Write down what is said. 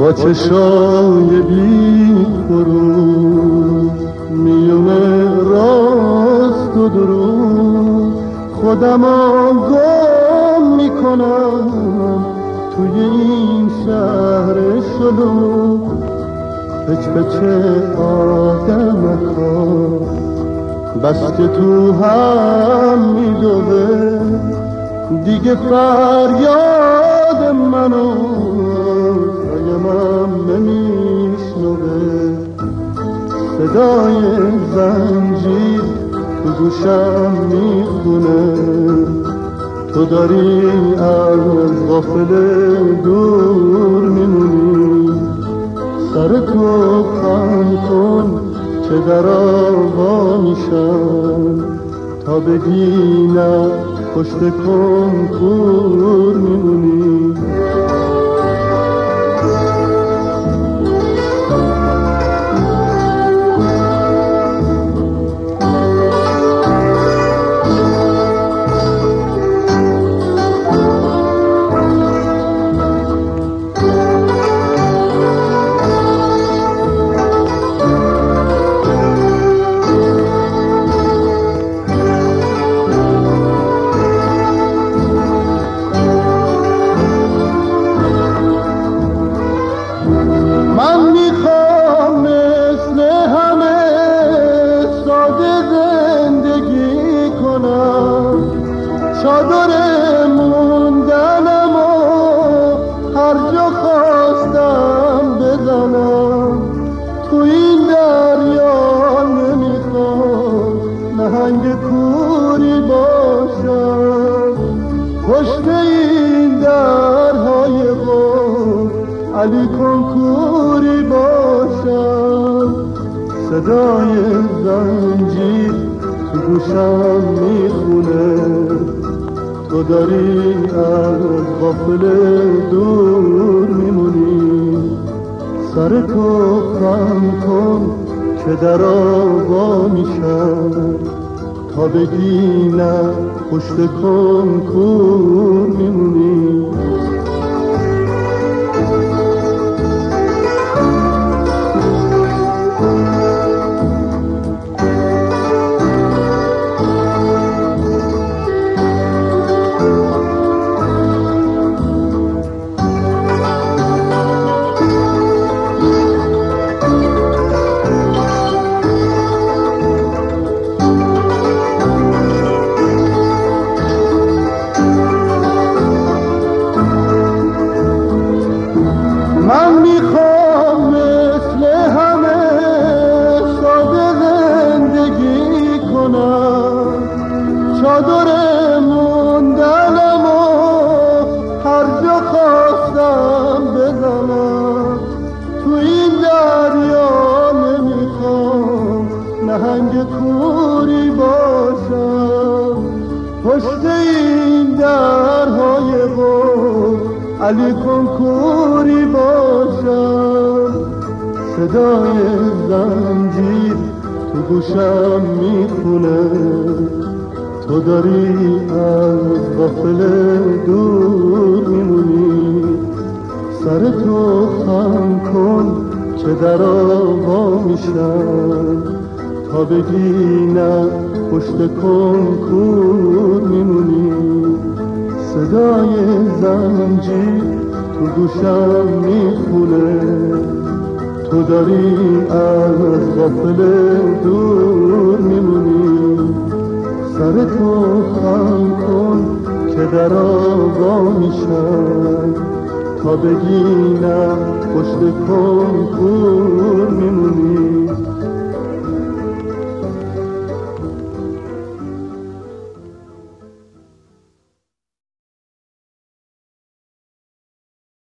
با چشای بی خروج میونه راست و دروغ خودم گم میکنم توی این شهر شلوغ. پچ پچ آدمکا بس که تو هم میدوه دیگه فریاد منو سایمم نمیشنوه. صدای زنجیر تو گوشم میخونه تو داری از غافل دور میمونی. سر تو خم کن که در آوا میشم تا بگی نه پشت کنکور میمونی. چادر موندنم و هر جا خواستم بزنم تو این دریا نمیخوام نهنگ کوری باشم. پشت این درهای غور علی کنکوری باشم. صدای زنجیر تو گوشم میخونه تو داری از غافل دور میمونی. سر تو خم کن که در آوا میشم تا بگی نه پشت کنکور میمونی. من میخوام مثل همه ساده زندگی کنم. چادر موندنم و هر جا خواستم بزنم تو این دریا نمیخوام نهنگ کوری باشم. پشت این درهای غور علی کنکوری باشم. صدای زنجیر تو گوشم میخونه تو داری از غافل دور میمونی. سر تو خم کن که در آوا میشم تا بگی نه پشت کنکور میمونی. صدای زنجیر تو گوشم میخونه تو داری از غافل دور میمونی. سر تو خم کن که در آوا میشم تا بگی نه پشت کنکور میمونی.